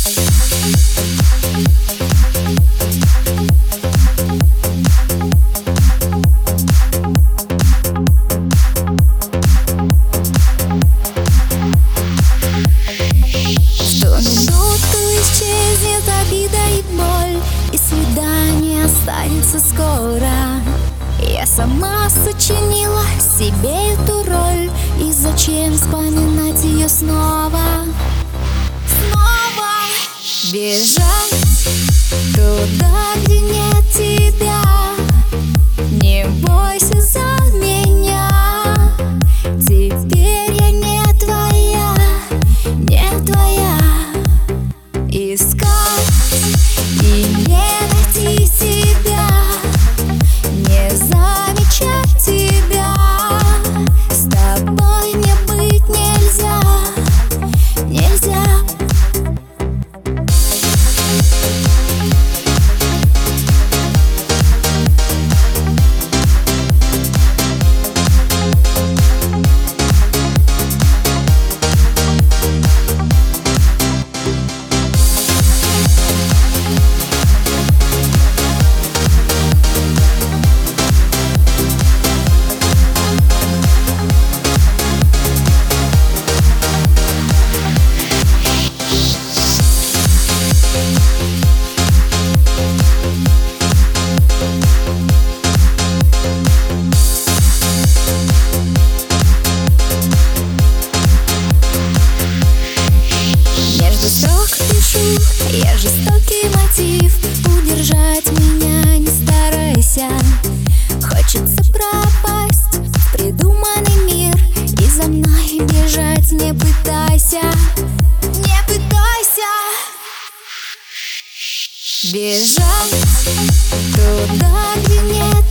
И свидание останется скоро. Я сама сочинила себе эту роль, и зачем вспоминать ее снова? Снова бежать туда, где нет тебя. Не бойся за меня, теперь я не твоя, не твоя. Искать и не найти себя, не замечать тебя. С тобой мне быть нельзя, нельзя. Я жестокий мотив, удержать меня не старайся. Хочется пропасть в придуманный мир, и за мной бежать не пытайся, не пытайся. Бежать туда, где нет